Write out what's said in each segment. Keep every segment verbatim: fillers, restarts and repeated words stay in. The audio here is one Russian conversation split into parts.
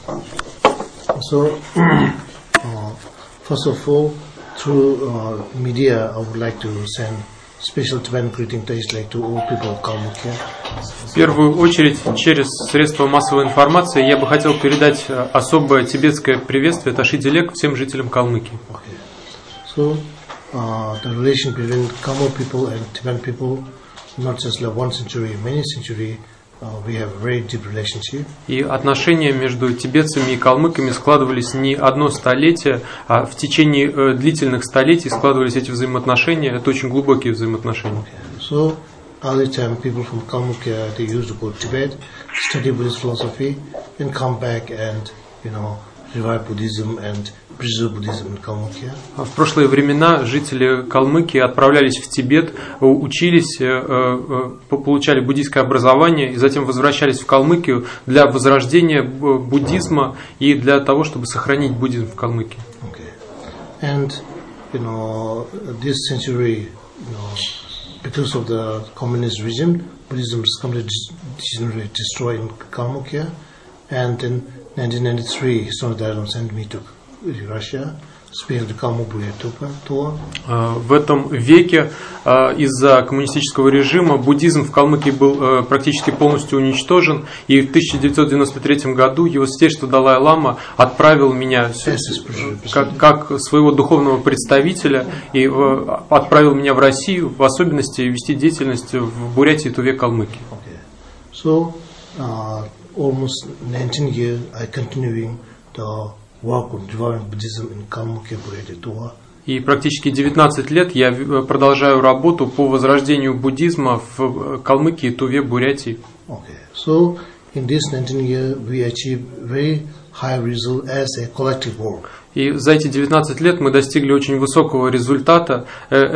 So, uh, first of all, through uh, media, I would like to send special Tibetan greeting days like to all people of Kalmykia. В первую очередь, через средства массовой информации я бы хотел передать особое тибетское приветствие Таши Делек всем жителям Калмыкии. Okay. So, uh, the relation between Kamo people and Tibetan people, not just like one century, many century, uh, we have a very deep relationship. И отношения между тибетцами и калмыками складывались не одно столетие, а в течение э, длительных столетий складывались эти взаимоотношения. Это очень глубокие взаимоотношения. Okay. So, early time people from Kalmykia, they used to go to Tibet, study Buddhist philosophy, and come back and, you know, revive Buddhism and preserve Buddhism in Kalmykia. В прошлые времена жители Калмыкии отправлялись в Тибет, учились, получали буддийское образование и затем возвращались в Калмыкию для возрождения буддизма и для того, чтобы сохранить буддизм в Калмыкии. Okay. And, you know, this century, you know, because of the communist regime, Buddhism is completely destroyed in Kalmykia, and in nineteen ninety-three, Historic Dialogue sent me to Russia, speaking to Kalmyk Buddhist tour. В этом веке из-за коммунистического режима буддизм в Калмыкии был практически полностью уничтожен, и в тысяча девятьсот девяносто третьем году его святейшество Далай-лама отправил меня как, как своего духовного представителя и отправил меня в Россию, в особенности вести деятельность в Бурятии, Туве, Калмыкии. Okay. So, uh, almost nineteen years I continuing the work on reviving Buddhism in Kalmykia, Burятия, Тува. И практически девятнадцать лет я продолжаю работу по возрождению буддизма в Калмыкии, Туве, Бурятии. Okay. So, in this nineteen years we achieved very high result as a collective work. И за эти девятнадцать лет мы достигли очень высокого результата.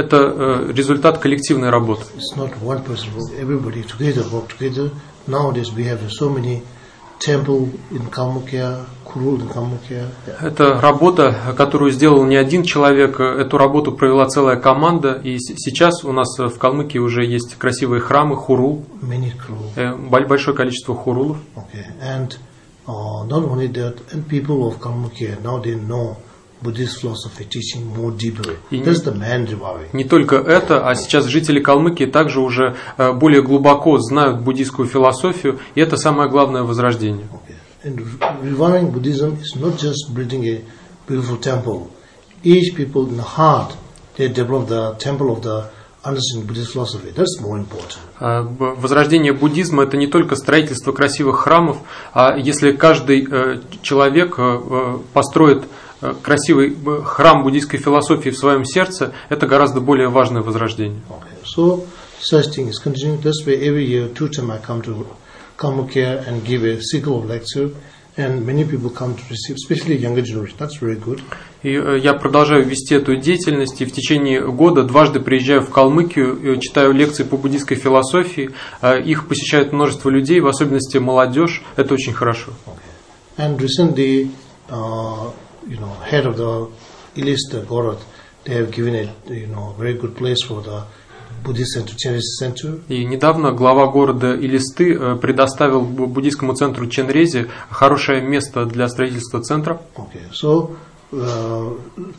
Это результат коллективной работы. It's not one person work, everybody together work together. Nowadays we have so many temples in Kalmykia, Khurul in Kalmykia. Это работа, которую сделал не один человек, эту работу провела целая команда, и сейчас у нас в Калмыкии уже есть красивые храмы, хурул, Many khurul. большое количество хурулов. Okay. And uh, not only that, and people of Kalmykia now they know Buddhist philosophy teaching more deeper. That's the main reviving. Не только это, а сейчас жители Калмыкии также уже более глубоко знают буддийскую философию, и это самое главное возрождение. Okay. And reviving Buddhism is not just building a beautiful temple. Each people in the heart, they develop the temple of the understanding Buddhist philosophy. That's more important. Возрождение буддизма – это не только строительство красивых храмов, а если каждый человек построит красивый храм буддийской философии в своем сердце, это гораздо более важное возрождение. Okay. So, such thing is continuing. That's why every year, two times I come to Kalmykia and give a cycle of lecture, and many people come to receive, especially younger generation. That's very good. И я продолжаю вести эту деятельность, и в течение года дважды приезжаю в Калмыкию, читаю лекции по буддийской философии. Их посещает множество людей, в особенности молодежь. Это очень хорошо. Okay. And recently, uh, you know, head of the Ilista Gorat, they have given a, you know, very good place for the Buddhist Center, Chenrezi Center. И недавно глава города Илисты предоставил буддийскому центру Ченрези хорошее место для строительства центра. Okay, so uh,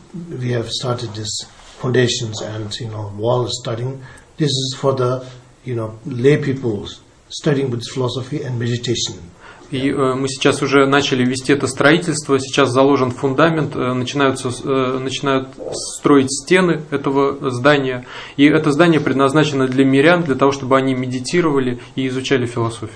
we have started this foundations and, you know, wall studying. This is for the, you know, lay people studying Buddhist philosophy and meditation. И мы сейчас уже начали вести это строительство, сейчас заложен фундамент, начинаются, начинают строить стены этого здания. И это здание предназначено для мирян, для того, чтобы они медитировали и изучали философию.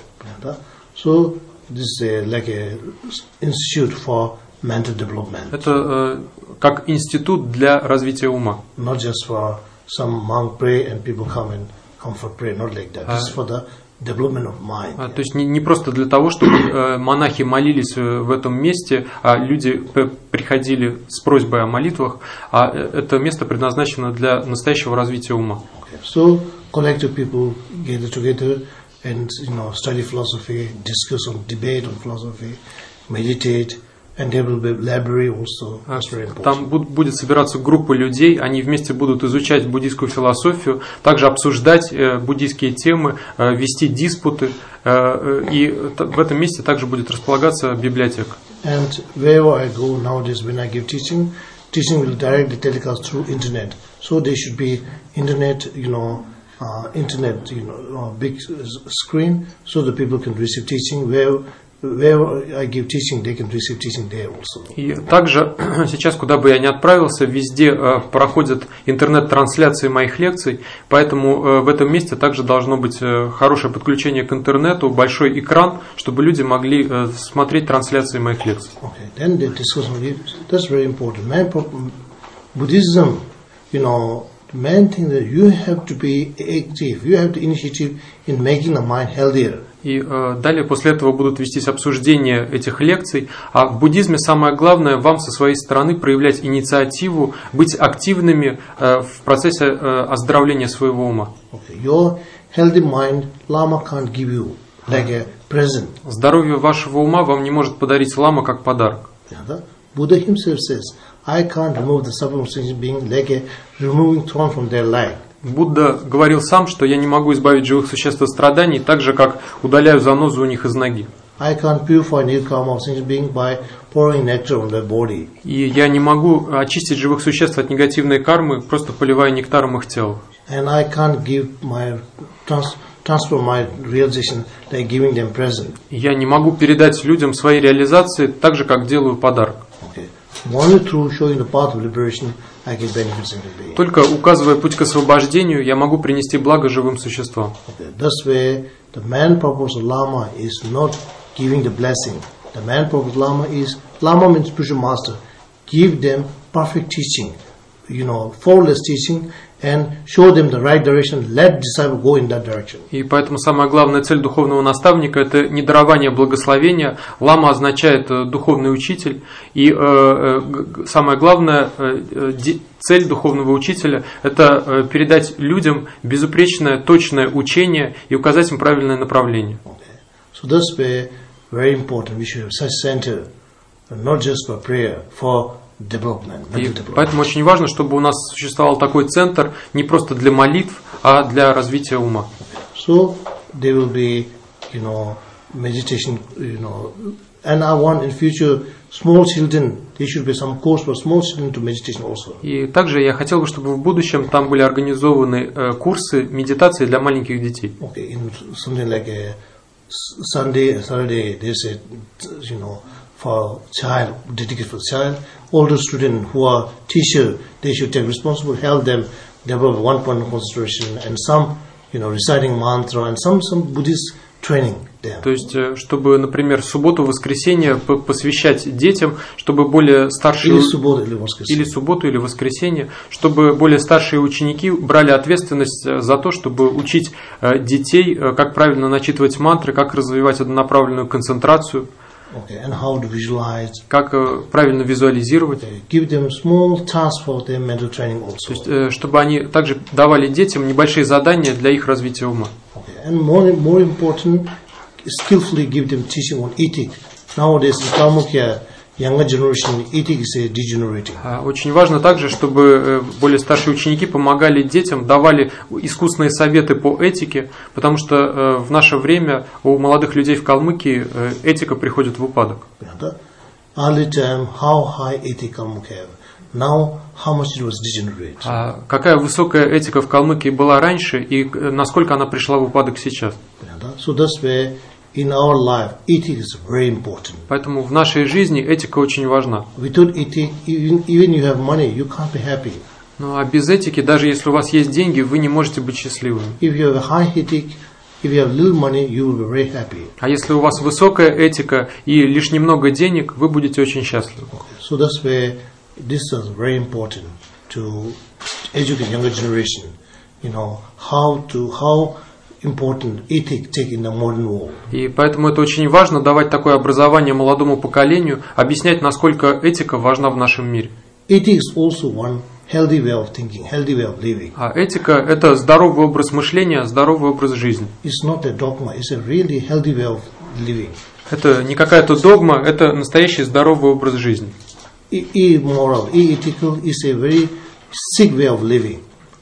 So, this is a, like a institute for mental development. Это как институт для развития ума. Not just for some monk pray and people come and come for pray, not like that. This is for the development of mind. То есть не, не просто для того, чтобы монахи молились в этом месте, а люди приходили с просьбой о молитвах, а это место предназначено для настоящего развития ума. Okay. So collective people gather together and, you know, study philosophy, discuss on debate on philosophy, meditate. And there will be library also. Там будет собираться группа людей, они вместе будут изучать буддийскую философию, также обсуждать буддийские темы, вести диспуты, и в этом месте также будет располагаться библиотека. And wherever I go nowadays, when I give teaching, teaching will directly telecast through internet. So there should be internet, you know, uh, internet, you know, uh, big screen, so that people can receive teaching. Where wherever I give teaching, they can receive teaching there also. И также сейчас, куда бы я ни отправился, везде э, проходят интернет-трансляции моих лекций, поэтому э, в этом месте также должно быть э, хорошее подключение к интернету, большой экран, чтобы люди могли э, смотреть трансляции моих лекций. Okay, then the discussion will be, that's very important. Man, Buddhism, you know, the main thing that you have to be active, you have the initiative in making the mind healthier. И э, далее после этого будут вестись обсуждения этих лекций. А в буддизме самое главное вам со своей стороны проявлять инициативу, быть активными э, в процессе э, оздоровления своего ума. Okay. Your healthy mind, Lama can't give you like a present. Здоровье вашего ума вам не может подарить лама как подарок. Yeah, Buddha himself says, I can't remove the suffering sentient being like a removing thorn from their leg. Будда говорил сам, что я не могу избавить живых существ от страданий, так же, как удаляю занозу у них из ноги. I can't purify new karma of sentient being by pouring nectar on their body. И я не могу очистить живых существ от негативной кармы, просто поливая нектаром их тела. And I can't give my trans, transfer my realization by giving them present. Я не могу передать людям свои реализации, так же, как делаю подарок. Okay. Only through showing the path of liberation I can benefit sentient being. Только указывая путь к освобождению, я могу принести благо живым существам. Okay. This way, the main purpose of Lama is not giving the blessing. The main purpose of Lama is, Lama means spiritual master. Give them perfect teaching, you know, faultless teaching, and show them the right direction. Let disciple go in that direction. И поэтому самая главная цель духовного наставника – это не дарование благословения. Лама означает духовный учитель. И э, э, самая главная э, цель духовного учителя – это э, передать людям безупречное, точное учение и указать им правильное направление. Okay. So this way, very important. We should have such center, not just for prayer, for development. И поэтому очень важно, чтобы у нас существовал такой центр не просто для молитв, а для развития ума. So there will be, you know, meditation, you know, and I want in future small children. There should be some course for small children to meditation also. И также я хотел бы, чтобы в будущем там были организованы э, курсы медитации для маленьких детей. Okay, in something like a Sunday, Saturday, they said, you know, for child, dedicated for child, older students who are teacher, they should take responsibility, help them develop one point of concentration and some, you know, reciting mantra and some some Buddhist training there. То есть, чтобы, например, субботу, воскресенье посвящать детям, чтобы более старшие... Или субботу, или воскресенье. Или субботу, или воскресенье, чтобы более старшие ученики брали ответственность за то, чтобы учить детей, как правильно начитывать мантры, как развивать однонаправленную концентрацию. Okay, and how to visualize. Как правильно визуализировать. Okay, give them small tasks for their mental training also. То есть, чтобы они также давали детям небольшие задания для их развития ума. Okay, and more, more important, skillfully give them teaching on ethic. Nowadays in Kalmukya, younger generation, ethic is a degenerating. Очень важно также, чтобы более старшие ученики помогали детям, давали искусные советы по этике, потому что в наше время у молодых людей в Калмыкии этика приходит в упадок. Early time, how high ethic Kalmukya, now how much it was degenerate. А какая высокая этика в Калмыкии была раньше и насколько она пришла в упадок сейчас? So this way, in our life, ethic is very important. Поэтому в нашей жизни этика очень важна. Without ethic, even, even you have money, you can't be happy. Ну а без этики, даже если у вас есть деньги, вы не можете быть счастливыми. If you have a high ethic, if you have little money, you will be very happy. А если у вас высокая этика и лишь немного денег, вы будете очень счастливы. Okay. So this way, this is very important to educate younger generation. You know how to how. Important ethic take in the modern world. И поэтому это очень важно давать такое образование молодому поколению, объяснять, насколько этика важна в нашем мире. Ethics is also one healthy way of thinking, healthy way of living. А этика – это здоровый образ мышления, здоровый образ жизни. It's not a dogma, it's a really healthy way of living. Это не какая-то догма, это настоящий здоровый образ жизни. Immoral, ethical is a very sick way of living.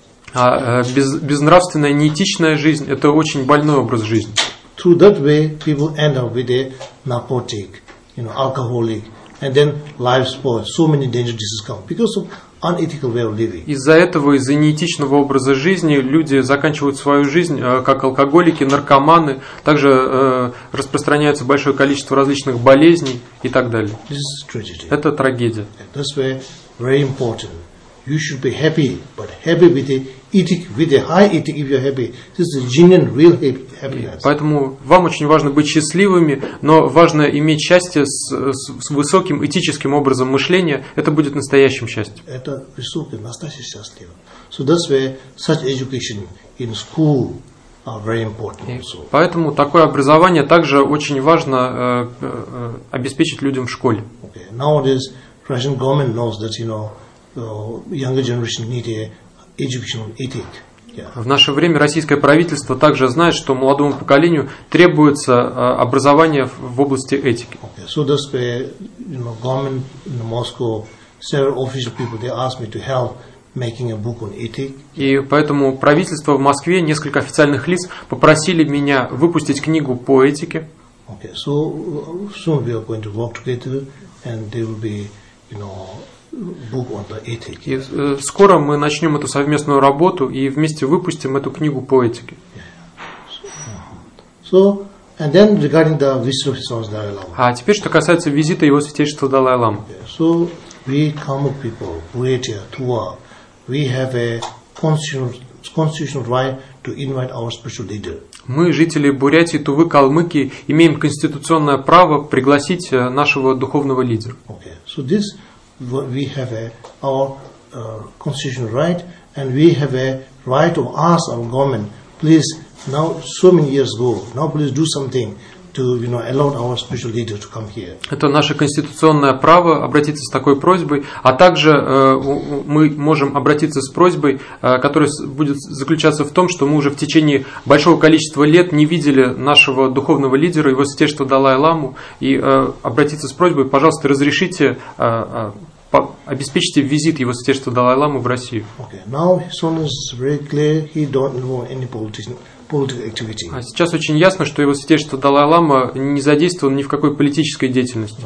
А без, безнравственная, неэтичная жизнь – это очень больной образ жизни. Through that way, people end up with a narcotic, you know, alcoholic, and then life spoiled. So many dangerous diseases come because of unethical way of living. Из-за этого, из-за неэтичного образа жизни, люди заканчивают свою жизнь э, как алкоголики, наркоманы, также э, распространяется большое количество различных болезней и так далее. This is tragedy. Это трагедия. That's why very important. You should be happy, but happy with a ethic, with a high ethic. If you're happy, this is a genuine, real happiness. Поэтому вам очень важно быть счастливыми, но важно иметь счастье с, с, с высоким этическим образом мышления. Это будет настоящим счастьем. Это высокое, настоящее счастье. So that's why such education in school are very important also. Поэтому такое образование также очень важно э, э, обеспечить людям в школе. Okay. Nowadays, Russian government knows that you know the younger generation need a educational ethic. Yeah. В наше время российское правительство также знает, что молодому поколению требуется образование в области этики. Okay. So that's why you know government in Moscow, several official people they asked me to help making a book on ethics. И поэтому правительство в Москве, несколько официальных лиц попросили меня выпустить книгу по этике. Okay. So soon we are going to work together, and there will be you know book on the ethics. И э, скоро мы начнем эту совместную работу и вместе выпустим эту книгу по этике. So, and then regarding the visit of His Holiness Dalai Lama. А теперь, что касается визита Его Святейшества Далай-ламы. So, we Kalmuk people, Buryatia, Tuva, we have a constitutional, constitutional right to invite our spiritual leader. Мы, жители Бурятии, Тувы, Калмыкии, имеем конституционное право пригласить нашего духовного лидера. Okay. So this we have a, our uh, constitutional right, and we have a right to ask our government, please, now so many years ago, now please do something to you know allow our spiritual leader to come here. Это наше конституционное право обратиться с такой просьбой, а также э, мы можем обратиться с просьбой, э, которая будет заключаться в том, что мы уже в течение большого количества лет не видели нашего духовного лидера, Его Святейшества Далай-ламу, и э, обратиться с просьбой, пожалуйста, разрешите, э, э, по, обеспечьте визит Его Святейшества Далай-ламу в Россию. Okay. Now his son is very clear. He don't involve any politician. А сейчас очень ясно, что Его Святейшество Далай-лама не задействован ни в какой политической деятельности.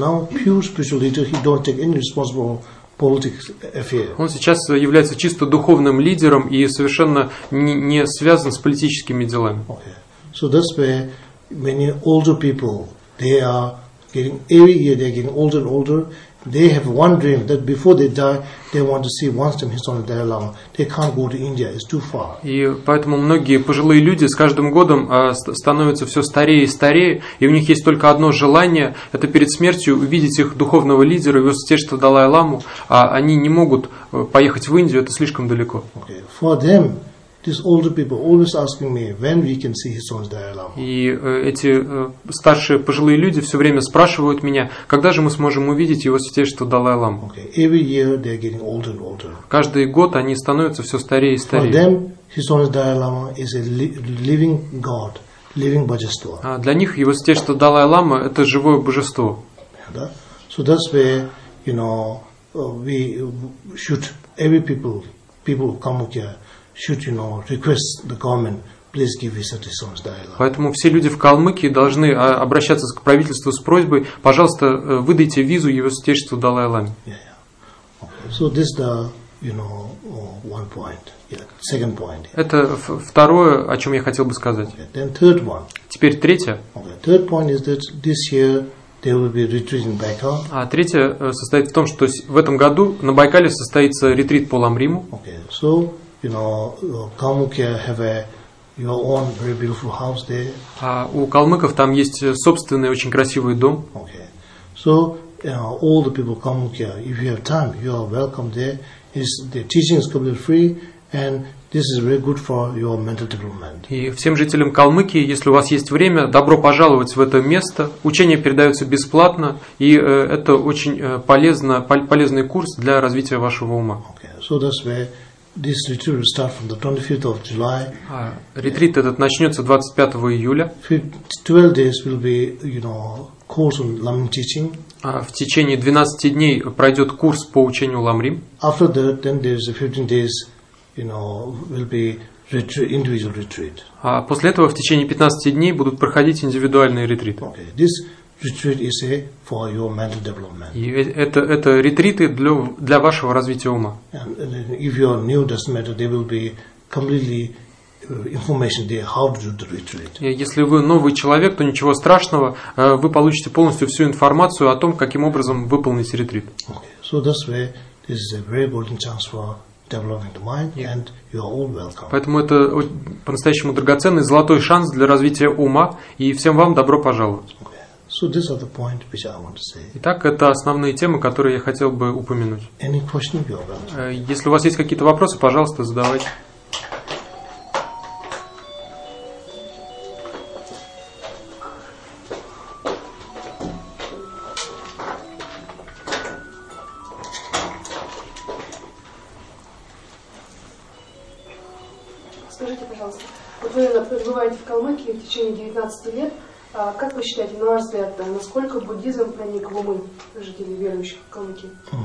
Он сейчас является чисто духовным лидером и совершенно не, не связан с политическими делами. Okay. So that's why many older people, they are getting every year they are getting older and older. They have one dream that before they die, they want to see one time His Holiness Dalai Lama. They can't go to India; it's too far. И поэтому многие пожилые люди с каждым годом становятся все старее и старее, и у них есть только одно желание – это перед смертью увидеть их духовного лидера, Его Святейшества Далай-ламу, а они не могут поехать в Индию, это слишком далеко. Okay. For them, these older people always asking me when we can see His Holiness Dalai Lama. И э, эти э, старшие пожилые люди все время спрашивают меня, когда же мы сможем увидеть Его Святейшество Далай-ламу. Okay. Every year they are getting older and older. Каждый год они становятся все старее и старее. For them, His Holiness Dalai Lama is a li- living God, living Bhajastva. А для них Его Святейшество Далай-лама – это живое божество. Yeah. So that's where you know we should every people people who come here should you know request the government please give visa to His Holiness Dalai Lama. Поэтому все люди в Калмыкии должны обращаться к правительству с просьбой, пожалуйста, выдайте визу Его Святейшеству Далай-ламе. Yeah, yeah. Okay. So this the you know one point. Yeah. Second point. Yeah. Это второе, о чем я хотел бы сказать. Okay. Then third one. Теперь третье. Okay. Third point is that this year there will be retreat in Baikal. А третье состоит в том, что в этом году на Байкале состоится ретрит по Ламриму. Okay. So you know, Kalmykia have a your own very beautiful house there. А у калмыков там есть собственный очень красивый дом. Okay. So you know, all the people Kalmykia, if you have time, you are welcome there. Is the teaching is completely free, and this is very good for your mental development. И всем жителям Калмыкии, если у вас есть время, добро пожаловать в это место. Учение передается бесплатно, и э, это очень э, полезно, пол, полезный курс для развития вашего ума. Okay. So that's where this retreat will start from the twenty-fifth of July. А, ретрит этот начнется двадцать пятого июля. twelve days will be, you know, course on Lamrim teaching. А в течение двенадцати дней пройдет курс по учению Ламрим. After that, then there is a fifteen days, you know, will be retreat, individual retreat. А после этого в течение пятнадцати дней будут проходить индивидуальные ретриты. Okay. This retreat is a for your mental development. И это, это ретриты для, для вашего развития ума. And, and if you are new, doesn't matter, they will be completely information there how to do the retreat. И если вы новый человек, то ничего страшного, вы получите полностью всю информацию о том, каким образом выполнить ретрит. Okay. So this way, this is a very golden chance for developing the mind, and you are all welcome. Поэтому это по-настоящему драгоценный золотой шанс для развития ума, и всем вам добро пожаловать. Okay. So these are the point which I want to say. Итак, это основные темы, которые я хотел бы упомянуть. Any question you have? Если у вас есть какие-то вопросы, пожалуйста, задавайте. Скажите, пожалуйста, вот вы пребываете в Калмыкии в течение девятнадцати лет. А как вы считаете, на ваш взгляд, насколько буддизм проник в умы жителей верующих в Калмыкии?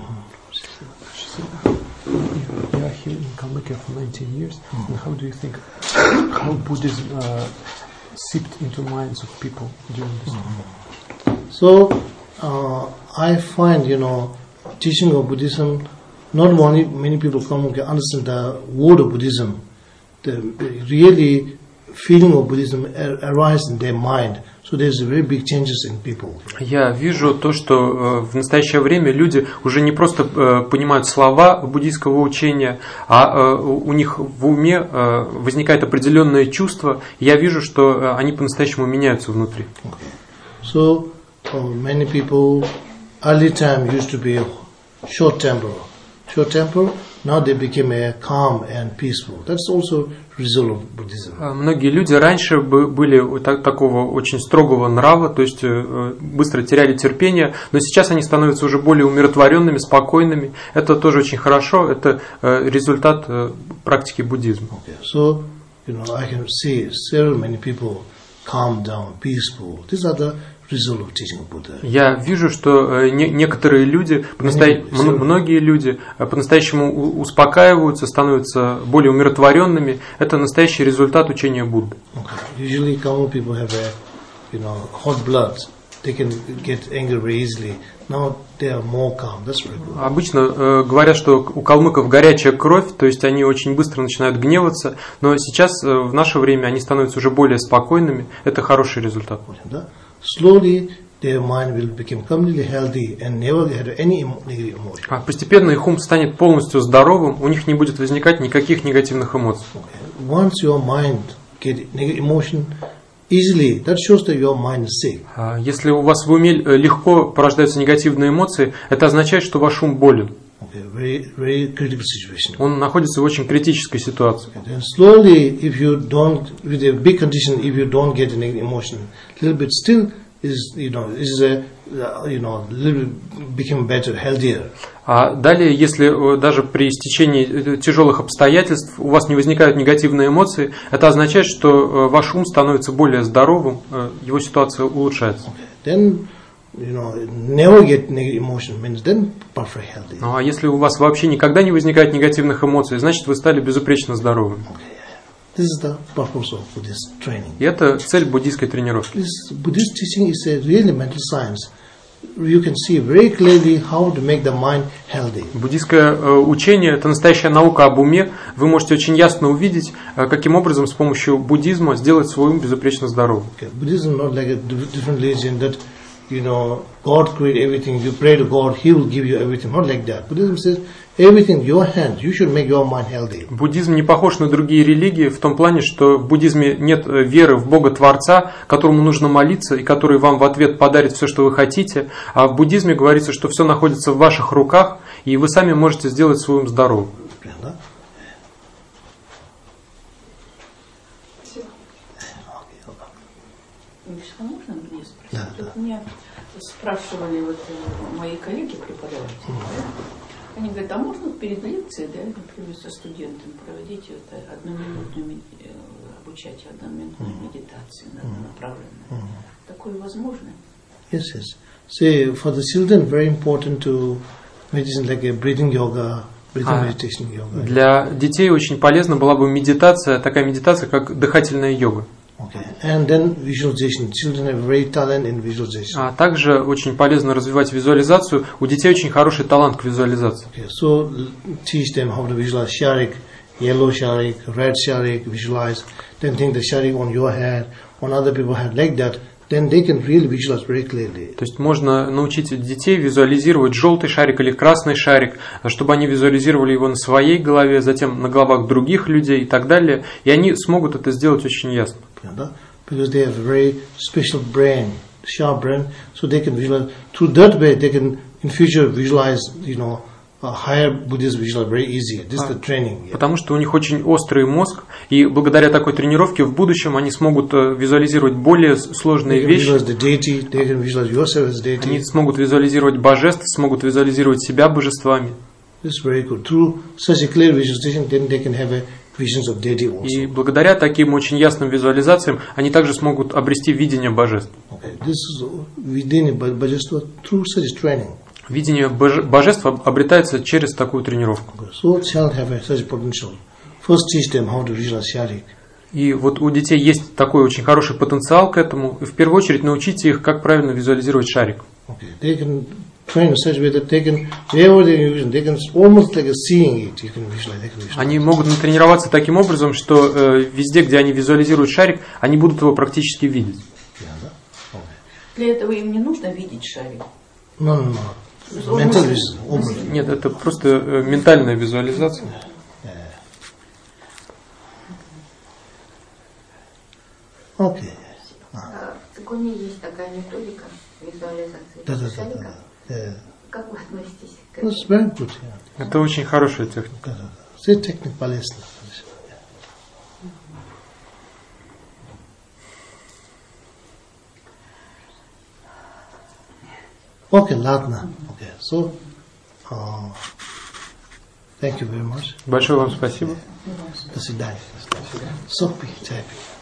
You are here in Kalmykia for nineteen years, and how do you think how Buddhism uh, seeped into minds of people during this time? So uh, I find, you know, teaching of Buddhism, not only many people come and understand the word of Buddhism, the really feeling of Buddhism arises in their mind. So there's very big changes in people. Я вижу то, что в настоящее время люди уже не просто понимают слова буддийского учения, а у них в уме возникает определенное чувство. Я вижу, что они по-настоящему меняются внутри. Okay. So uh, many people early time used to be short temper, short temper. Now they became a calm and peaceful. That's also result of Buddhism. Многие люди раньше были такого очень строгого нрава, то есть быстро теряли терпение, но сейчас они становятся уже более умиротворенными, спокойными. Это тоже очень хорошо, это результат практики буддизма. Okay. So, you know, I can see several many people calm down, peaceful. These are the result of teaching of Buddha. Я вижу, что не, некоторые люди, понаста... многие люди по-настоящему успокаиваются, становятся более умиротворенными. Это настоящий результат учения Будды. Okay. Usually, Kama people have a, you know, hot blood. They can get angry very easily. Now they are more calm. That's very good. Обычно э, говорят, что у калмыков горячая кровь, то есть они очень быстро начинают гневаться, но сейчас э, в наше время они становятся уже более спокойными. Это хороший результат. Slowly, their mind will become completely healthy and never have any negative emotion. А постепенно их ум станет полностью здоровым, у них не будет возникать никаких негативных эмоций. Okay. Once your mind get negative emotion easily, that shows that your mind is sick. А если у вас в уме легко порождаются негативные эмоции, это означает, что ваш ум болен. Okay, very, very critical situation. Он находится в очень критической ситуации. Okay, then slowly, if you don't, with a big condition, if you don't get any emotion, little bit still is, you know, is a, you know, little bit become better, healthier. А далее, если даже при стечении тяжелых обстоятельств у вас не возникают негативные эмоции, это означает, что ваш ум становится более здоровым, его ситуация улучшается. Okay, then, you know, never get negative emotion means then perfect healthy. Ну а если у вас вообще никогда не возникает негативных эмоций, значит вы стали безупречно здоровым. Okay. This is the purpose of Buddhist training. И это цель буддийской тренировки. This Buddhist teaching is a really mental science. You can see very clearly how to make the mind healthy. Буддийское учение – это настоящая наука об уме. Вы можете очень ясно увидеть, каким образом с помощью буддизма сделать свой ум безупречно здоровым. Okay. Buddhism not like a different religion that, you know, God create everything. You pray to God, He will give you everything. Not like that. Buddhism says everything in your hand. You should make your mind healthy. Буддизм не похож на другие религии в том плане, что в буддизме нет веры в Бога Творца, которому нужно молиться и который вам в ответ подарит все, что вы хотите. А в буддизме говорится, что все находится в ваших руках, и вы сами можете сделать свой ум здоровым. Можно мне спросить? Да, вот да. Меня спрашивали вот мои коллеги-преподаватели. Да? Они говорят, а можно перед лекцией, да, например, со студентами проводить вот одноминутную, обучать одноминутную mm-hmm. медитацию mm-hmm. направленную? Mm-hmm. Такое возможно? Yes, yes. See, for the children, very important to meditation like a breathing yoga, breathing а, meditation yoga. Для детей очень полезна была бы медитация, такая медитация, как дыхательная йога. Okay. And then visualization. Children have very talent in visualization. А также очень полезно развивать визуализацию. У детей очень хороший талант к визуализации. Okay. So teach them how to visualize sharik, yellow sharik, red sharik, visualize. Then think the sharik on your head, on other people's head, like that. Then they can really visualize very clearly. То есть можно научить детей визуализировать желтый шарик или красный шарик, чтобы они визуализировали его на своей голове, затем на головах других людей и так далее. И они смогут это сделать очень ясно. Because they have a very special brain, sharp brain, so they can visualize. Through that way, they can in future visualize, you know, a higher Buddhist visualize very easy. This is the training. Потому что у них очень острый мозг, и благодаря такой тренировке в будущем они смогут визуализировать более сложные вещи. Deity, they can visualize yourself as deity. Они смогут визуализировать божеств, смогут визуализировать себя божествами. This is very good. Through such a clear visualization, then they can have a visions of deity also. И благодаря таким очень ясным визуализациям они также смогут обрести видение божеств. Okay. This is within bhajastva through such training. Видение божеств обретается через такую тренировку. So child have a such potential. First teach them how to visualize sharik. И вот у детей есть такой очень хороший потенциал к этому. И в первую очередь научите их, как правильно визуализировать шарик. Okay. They can train in such a way that they can, wherever they vision, they can almost like a seeing it. You can visualize. They can visualize. Они могут натренироваться таким образом, что э, везде, где они визуализируют шарик, они будут его практически видеть. Yeah, okay. Для этого им не нужно видеть шарик. No, no, no. Mental vision. Нет, это просто э, ментальная визуализация. Окей. В цигуне есть такая методика визуализации Да, да, шарика. да, да. Как вы относитесь к That's этому? very good. Yeah. Это очень хорошая техника. Да, да, да. C'est technique полезно. Окей, ладно. Окей. So, uh, thank you very much. Большое вам спасибо. До свидания. Сопи, чайпи.